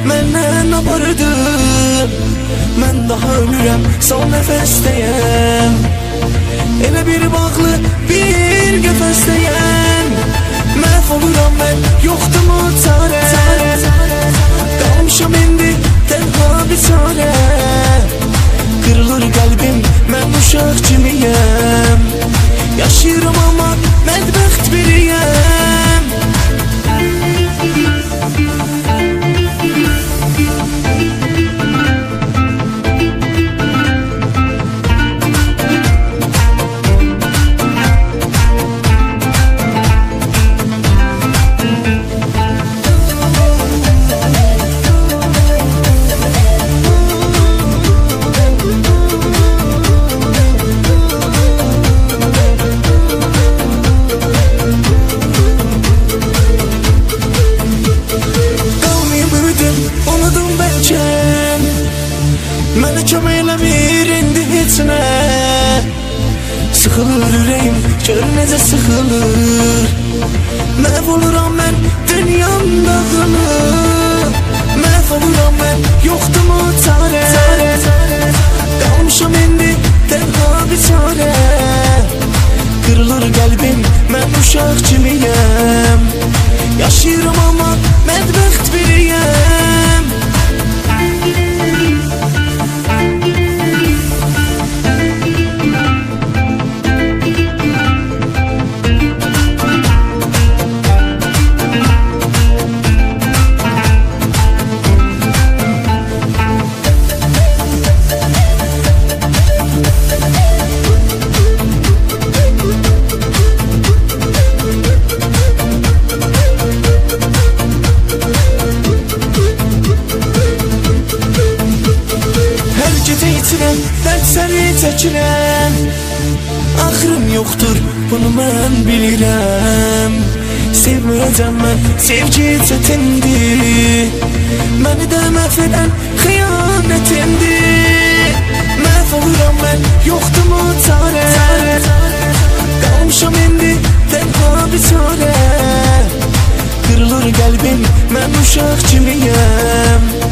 məndən apardın. Mən daha ölürəm, son nəfəstəyəm. Elə bir bağlı, bir qəfəsdəyəm. Məhv oluram mən, yoxdur mu çarə? Qalmışam indi tənha bir çarə. Qırılır qəlbim, mən uşaq kimiyəm. Yaşayıram amma mədbəxt biriyəm. Mənə kömək eləmir indi heç nə. Sıxılır ürəyim, gör necə sıxılır. Məhv oluram mən, dünyam dağılır. Məhv oluram mən, yoxdur mu çarə? Qalmışam indi tənha bir çarə. Qırılır qəlbim, mən uşaq kimiyəm. Yaşayıram amma mədbəxt biriyəm. Dərd səni çəkirəm. Axırım yoxdur, bunu mən bilirəm. Sevməyəcəm mən, sevgi çətindir. Məni də məhv edən xəyanətimdir. Məhv oluram mən, yoxdur mu çarə? Qalmışam indi tənha bir çarə. Qırılır qəlbim, mən uşaq kimiyəm.